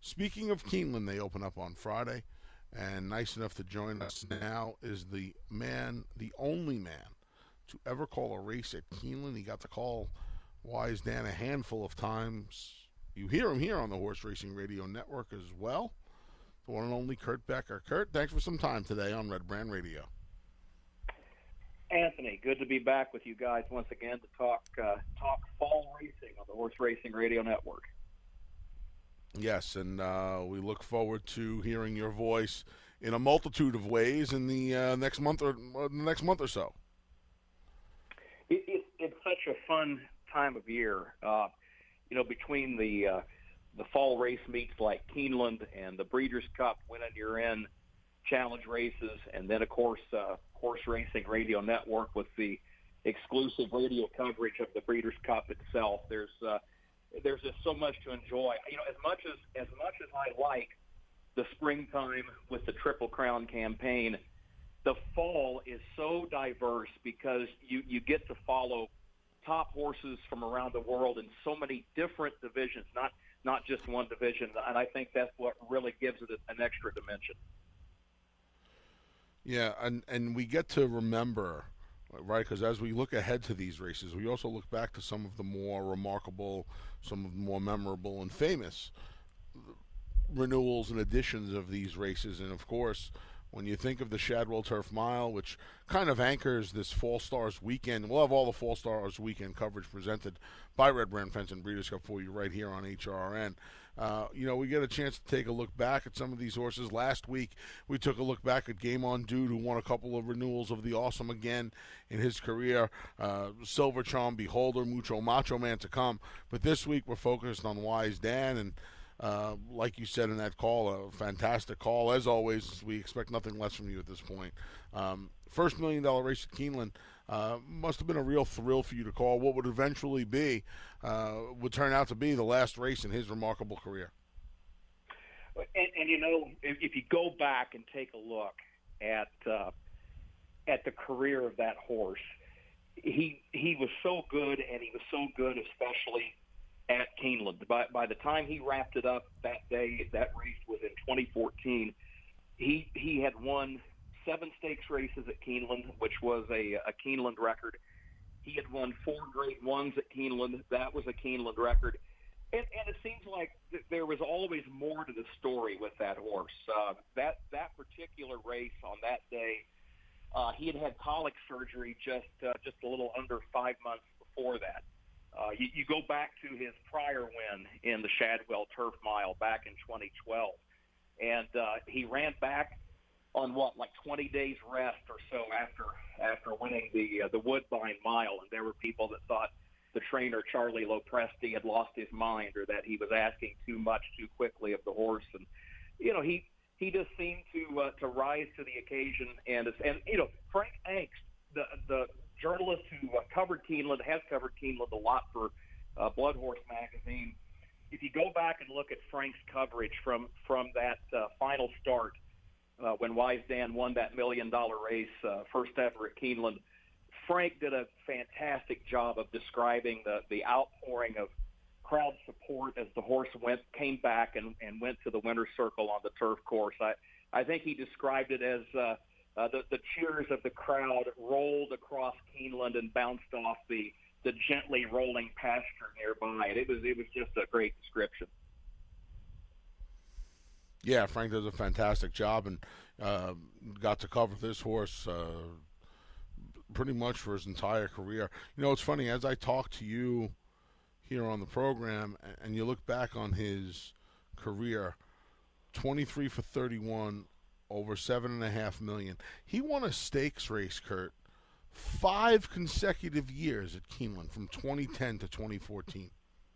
Speaking of Keeneland, they open up on Friday, and nice enough to join us now is the man, the only man, to ever call a race at Keeneland. He got to call Wise Dan a handful of times. You hear him here on the Horse Racing Radio Network as well. The one and only Kurt Becker. Kurt, thanks for some time today on Red Brand Radio. Anthony, good to be back with you guys once again to talk fall racing on the Horse Racing Radio Network. Yes, and we look forward to hearing your voice in a multitude of ways in the next month or so. It's such a fun time of year, between the fall race meets like Keeneland and the Breeders' Cup, Winning You're In challenge races, and then of course Horse Racing Radio Network with the exclusive radio coverage of the Breeders' Cup itself. There's just so much to enjoy. As much as I like the springtime with the Triple Crown campaign, the fall is so diverse because you get to follow top horses from around the world in so many different divisions, not just one division, and I think that's what really gives it an extra dimension. Yeah, and we get to remember, right, because as we look ahead to these races, we also look back to some of the more remarkable, some of the more memorable and famous renewals and additions of these races. And, of course, when you think of the Shadwell Turf Mile, which kind of anchors this Fall Stars weekend, we'll have all the Fall Stars weekend coverage presented by Red Brand Fence and Breeders' Cup for you right here on HRN. We get a chance to take a look back at some of these horses. Last week, we took a look back at Game On Dude, who won a couple of renewals of the Awesome Again in his career. Silver Charm, Beholder, Mucho Macho Man to come. But this week, we're focused on Wise Dan, and like you said in that call, a fantastic call. As always, we expect nothing less from you at this point. First $1 million race at Keeneland must have been a real thrill for you to call. What would eventually would turn out to be the last race in his remarkable career. And if you go back and take a look at the career of that horse, he was so good, and he was so good especially at Keeneland. By the time he wrapped it up that day, that race was in 2014, he had won 7 stakes races at Keeneland, which was a Keeneland record. He had won 4 Grade 1s at Keeneland. That was a Keeneland record. And it seems like there was always more to the story with that horse. That particular race on that day, he had colic surgery just a little under 5 months before that. You go back to his prior win in the Shadwell Turf Mile back in 2012, and he ran back on 20 days rest or so after winning the Woodbine Mile, and there were people that thought the trainer Charlie Lopresti had lost his mind or that he was asking too much too quickly of the horse, and he just seemed to rise to the occasion, and Frank Angst, the journalist who has covered Keeneland a lot for Blood Horse magazine. If you go back and look at Frank's coverage from that final start when Wise Dan won that $1 million race, first ever at Keeneland, Frank did a fantastic job of describing the outpouring of crowd support as the horse came back and went to the winner's circle on the turf course. I think he described it as the cheers of the crowd rolled across Keeneland and bounced off the gently rolling pasture nearby. And it was just a great description. Yeah, Frank does a fantastic job, and got to cover this horse pretty much for his entire career. It's funny, as I talk to you here on the program, and you look back on his career, 23 for 31, over $7.5 million. He won a stakes race, Kurt, 5 consecutive years at Keeneland from 2010 to 2014.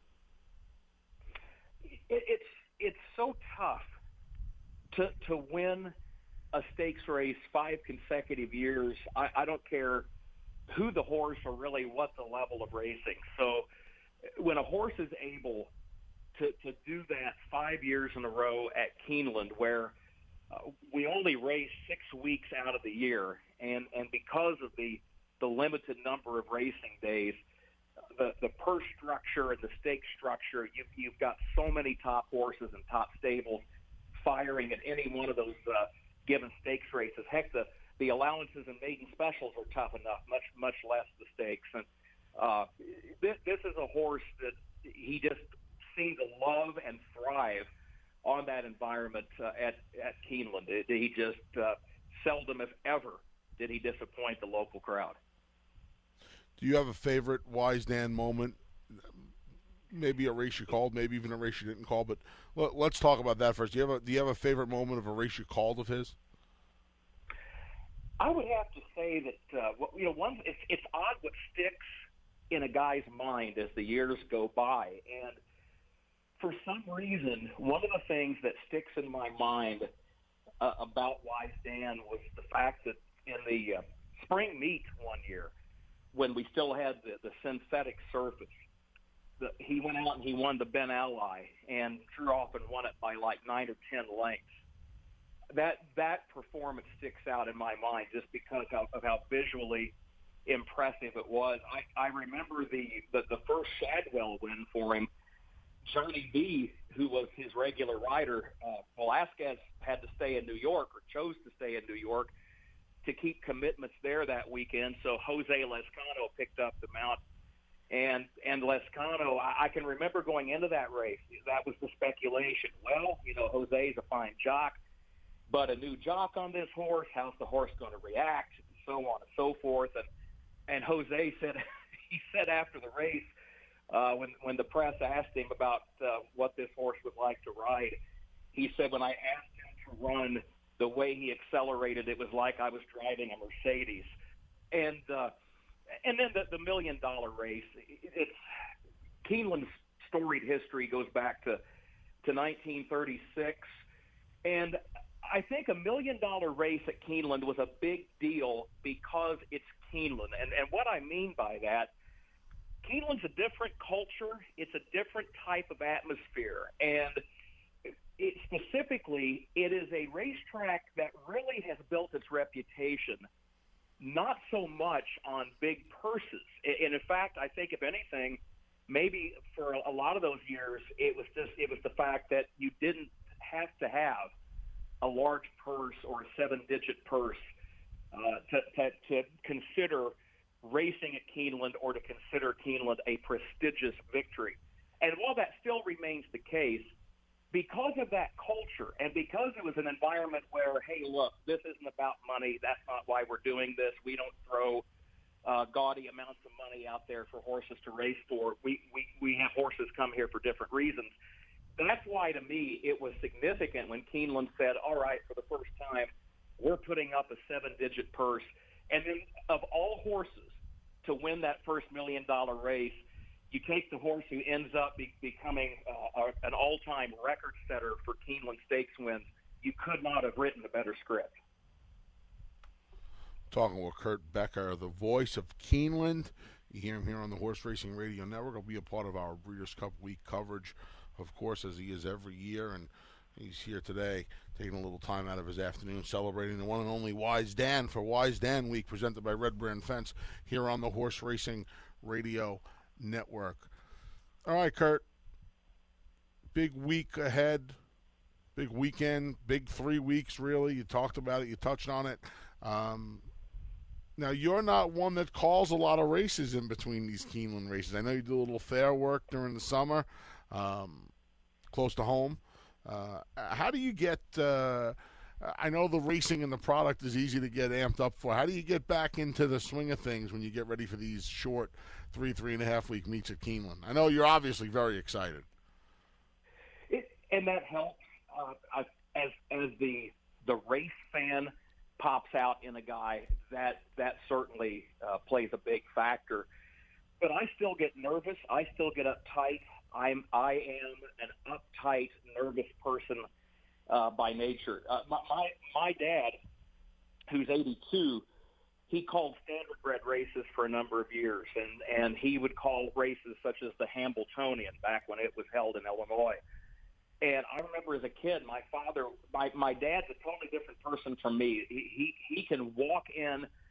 It's so tough to win a stakes race 5 consecutive years. I don't care who the horse or really what the level of racing. So when a horse is able to do that 5 years in a row at Keeneland, where we only race 6 weeks out of the year, and because of the limited number of racing days, the purse structure and the stake structure. You've got so many top horses and top stables firing at any one of those given stakes races. Heck, the allowances and maiden specials are tough enough, much less the stakes. And this is a horse that he just seemed to love and thrive on that environment at Keeneland. He just seldom, if ever, did he disappoint the local crowd. Do you have a favorite Wise Dan moment? Maybe a race you called, maybe even a race you didn't call. But let's talk about that first. Do you have a favorite moment of a race you called of his? I would have to say that it's odd what sticks in a guy's mind as the years go by, and for some reason, one of the things that sticks in my mind about Wise Dan was the fact that in the spring meet one year, when we still had the synthetic surface, he went out and he won the Ben Ally and drew off and won it by like 9 or 10 lengths. That performance sticks out in my mind just because of how visually impressive it was. I remember the first Shadwell win for him. Johnny B, who was his regular rider, Velasquez had to stay in New York, or chose to stay in New York to keep commitments there that weekend. So Jose Lezcano picked up the mount. And Lezcano, I can remember going into that race, that was the speculation. Well, Jose's a fine jock, but a new jock on this horse, how's the horse going to react, and so on and so forth. And Jose said, he said after the race, when the press asked him about what this horse was like to ride, he said, when I asked him to run the way he accelerated, it was like I was driving a Mercedes. And then the $1 million race. It's Keeneland's storied history goes back to 1936, and I think $1 million race at Keeneland was a big deal because it's Keeneland. And what I mean by that, Keeneland's a different culture. It's a different type of atmosphere. And specifically, it is a racetrack that really has built its reputation not so much on big purses. And in fact, I think if anything, maybe for a lot of those years, it was the fact that you didn't have to have a large purse or a 7-digit purse to consider racing at Keeneland or to consider Keeneland a prestigious victory. And while that still remains the case, because of that culture and because it was an environment where, hey, look, this isn't about money. That's not why we're doing this. We don't throw gaudy amounts of money out there for horses to race for. We have horses come here for different reasons. That's why, to me, it was significant when Keeneland said, all right, for the first time, we're putting up a 7-digit purse. And then of all horses to win that first $1 million race, you take the horse who ends up becoming an all-time record setter for Keeneland Stakes wins. You could not have written a better script. Talking with Kurt Becker, the voice of Keeneland. You hear him here on the Horse Racing Radio Network. He'll be a part of our Breeders' Cup Week coverage, of course, as he is every year. And he's here today, taking a little time out of his afternoon, celebrating the one and only Wise Dan for Wise Dan Week, presented by Red Brand Fence here on the Horse Racing Radio Network. All right, Kurt. Big week ahead. Big weekend. Big 3 weeks, really. You talked about it. You touched on it. Now, you're not one that calls a lot of races in between these Keeneland races. I know you do a little fair work during the summer, close to home. How do you get I know the racing and the product is easy to get amped up for. How do you get back into the swing of things when you get ready for these short 3.5 week meets at Keeneland? I know you're obviously very excited. And that helps as the race fan pops out in a guy, that certainly plays a big factor. But I still get nervous. I still get uptight. I am an uptight, nervous person by nature. My dad, who's 82, he called standardbred races for a number of years, and he would call races such as the Hambletonian back when it was held in Illinois. And I remember as a kid, my dad's a totally different person from me. He can walk in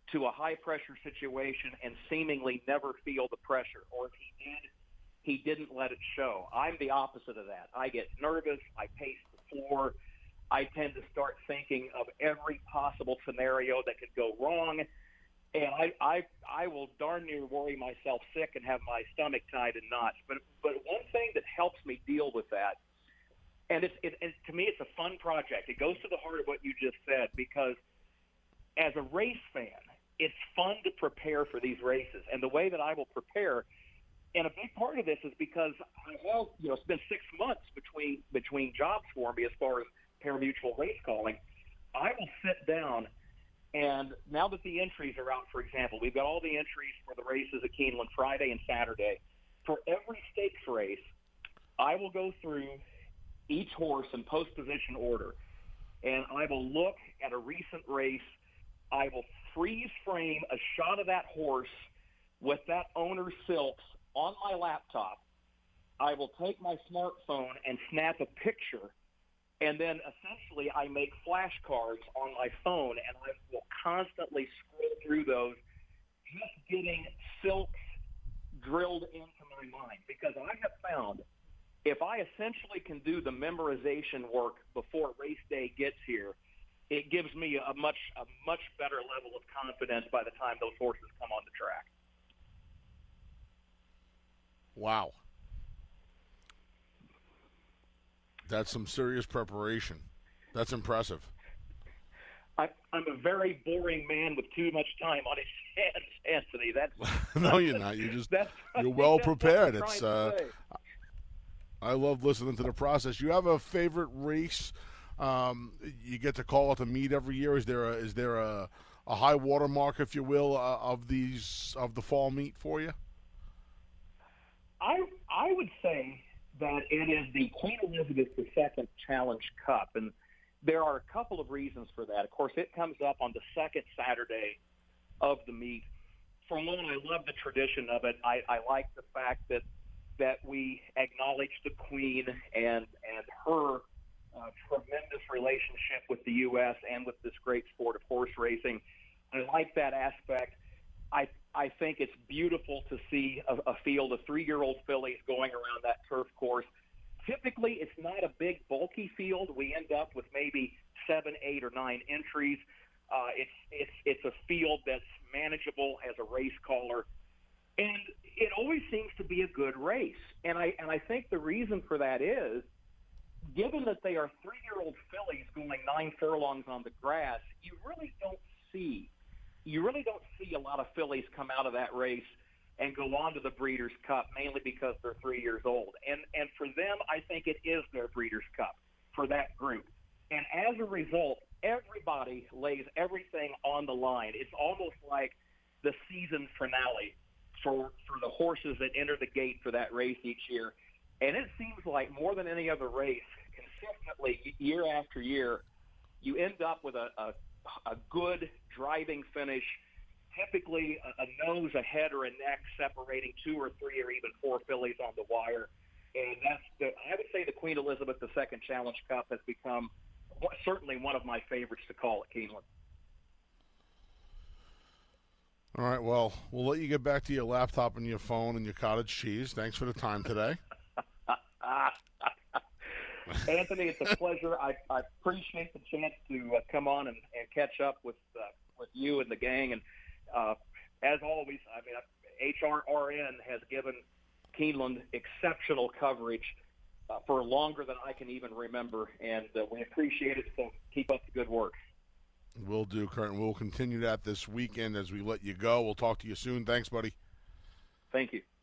to a high-pressure situation and seemingly never feel the pressure. Or if he did, he didn't let it show. I'm the opposite of that. I get nervous. I pace the floor. I tend to start thinking of every possible scenario that could go wrong. And I will darn near worry myself sick and have my stomach tied in knots. But one thing that helps me deal with that, and to me it's a fun project. It goes to the heart of what you just said, because as a race fan, it's fun to prepare for these races. And the way that I will prepare, and a big part of this is because it's been 6 months between jobs for me as far as pari-mutuel race calling. I will sit down, and now that the entries are out, for example, we've got all the entries for the races at Keeneland Friday and Saturday. For every stakes race, I will go through each horse in post-position order, and I will look at a recent race. I will freeze frame a shot of that horse with that owner's silks on my laptop. I will take my smartphone and snap a picture, and then essentially I make flashcards on my phone, and I will constantly scroll through those, just getting silks drilled into my mind. Because I have found if I essentially can do the memorization work before race day gets here, it gives me a much better level of confidence by the time those horses come on the track. Wow. That's some serious preparation. That's impressive. I'm a very boring man with too much time on his hands, Anthony. No, you're not. You're well prepared. It's I love listening to the process. You have a favorite race? You get to call at the meet every year. Is there a high water mark, if you will, of the fall meet for you? I would say that it is the Queen Elizabeth II Challenge Cup, and there are a couple of reasons for that. Of course, it comes up on the second Saturday of the meet. For one, I love the tradition of it. I like the fact that we acknowledge the Queen and her tremendous relationship with the U.S. and with this great sport of horse racing. I like that aspect. I think it's beautiful to see a field of 3-year-old fillies going around that turf course. Typically, it's not a big, bulky field. We end up with maybe 7, 8, or 9 entries. It's a field that's manageable as a race caller, and it always seems to be a good race. And I think the reason for that is, given that they are 3-year-old fillies going 9 furlongs on the grass, you really don't see a lot of fillies come out of that race and go on to the Breeders' Cup, mainly because they're 3 years old. And for them, I think it is their Breeders' Cup for that group. And as a result, everybody lays everything on the line. It's almost like the season finale for the horses that enter the gate for that race each year. And it seems like more than any other race, consistently, year after year, you end up with a good driving finish, typically a nose, a head, or a neck separating 2 or 3 or even 4 fillies on the wire. And I would say the Queen Elizabeth II Challenge Cup has become certainly one of my favorites to call at Keeneland. All right, well, we'll let you get back to your laptop and your phone and your cottage cheese. Thanks for the time today. Anthony, it's a pleasure. I appreciate the chance to come on and catch up with you and the gang. And as always, I mean, HRRN has given Keeneland exceptional coverage for longer than I can even remember, and we appreciate it. So keep up the good work. Will do, Kurt, and we'll continue that this weekend as we let you go. We'll talk to you soon. Thanks, buddy. Thank you.